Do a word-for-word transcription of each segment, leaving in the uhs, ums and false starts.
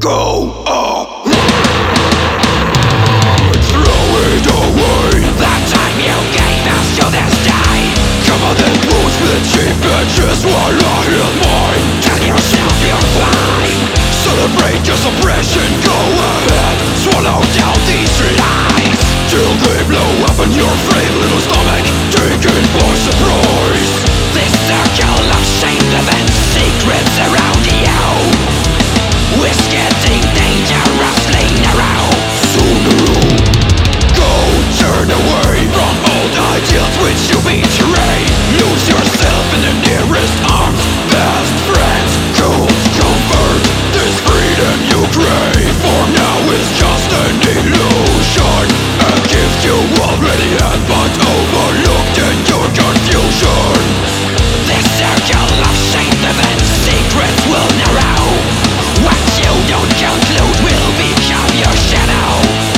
Go up, throw it away. That time you gave us to this day. Come on then, close with the cheap bitches while I heal mine. Tell yourself you're fine. Celebrate your suppression, go ahead. Swallow down these lies till they blow up in your frail little stomach, taken by surprise. This circle of shame events, secrets around you, is getting dangerously narrow. Sooner go, turn away from old ideals which you betray. Lose yourself in the nearest arms, best friends, cold comfort. This freedom you crave for now is just an illusion, a gift you already had but overlooked in your confusion. This circle of shame events, secrets will narrow. What you don't conclude will become your shadow.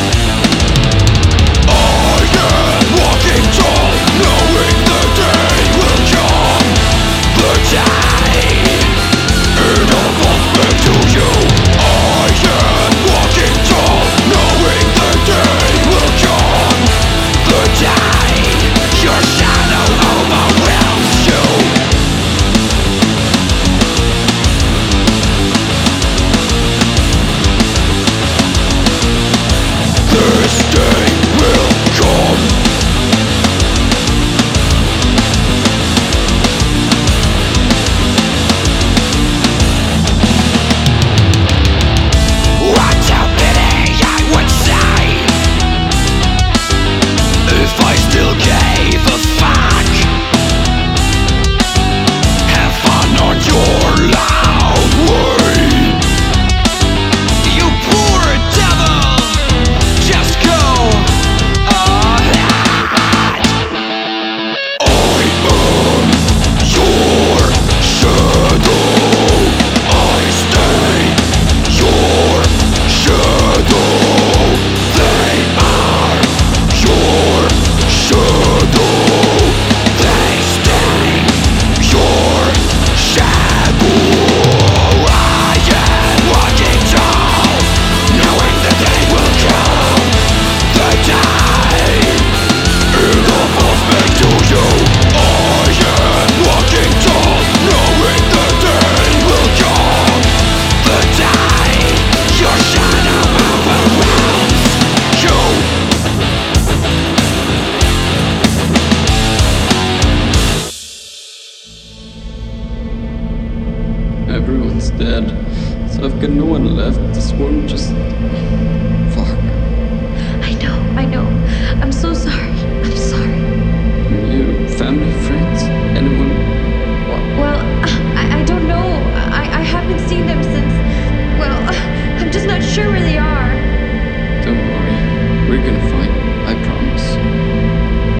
I am walking tall, knowing the day will come. The day it all falls back to you. I am walking tall, knowing the day will come. The day your shadow overwhelms you. This day will come. What a pity, I would say, if I still gave a fuck. Have fun on your loud way. You poor devil, just go ahead. I am your shadow. I stay your shadow. They are your shadow. They stay your shadow. I am walking tall, knowing the day will come. The day it all falls back to you. I am walking tall, knowing the day will come. The day your shadow overwhelms you. Everyone's dead, so I've got no one left. This world just